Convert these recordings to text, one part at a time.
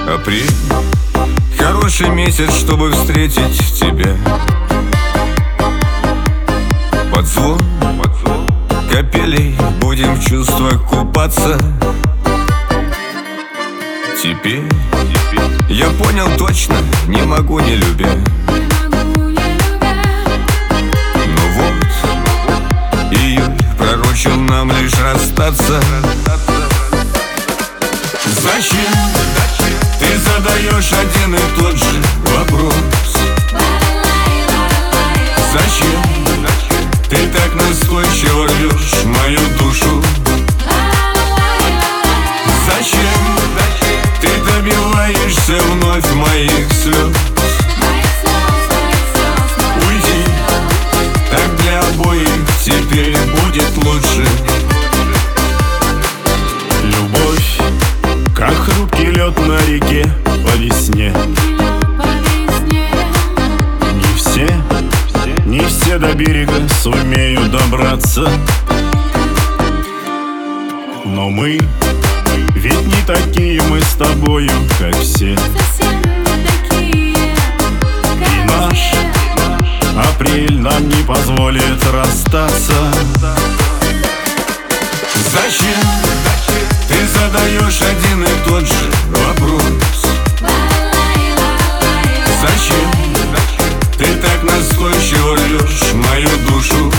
Апрель — хороший месяц, чтобы встретить тебя. Под звон капелей будем в чувствах купаться. Теперь я понял точно, не могу не любя. Ну вот, июль пророчил нам лишь расстаться. Зачем ты задаешь один и тот же вопрос? Зачем ты так настойчиво рвешь мою душу? Зачем ты добиваешься вновь моих слез? Уйди, так для обоих теперь будет лучше. Любовь, как хрупкий лед на реке по весне. Не все до берега сумеют добраться. Но мы ведь не такие, мы с тобою, как все. И наш апрель нам не позволит расстаться. Зачем ты задаешь один и тот же вопрос? Зачем ты так настойчиво рвешь мою душу?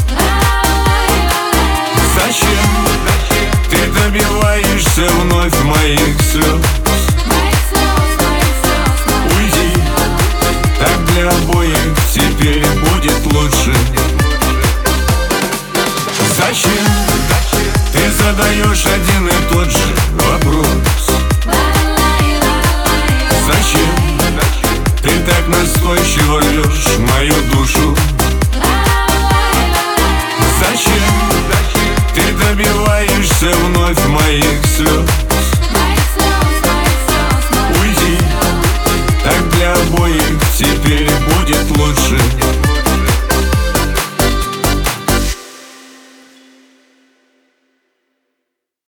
Зачем ты добиваешься вновь моих слез? Уйди, так для обоих теперь будет лучше. Зачем ты задаешь один и тот же вопрос? Зачем ты так настойчиво рвешь мою душу? Зачем ты добиваешься вновь моих слез? Уйди, так для обоих теперь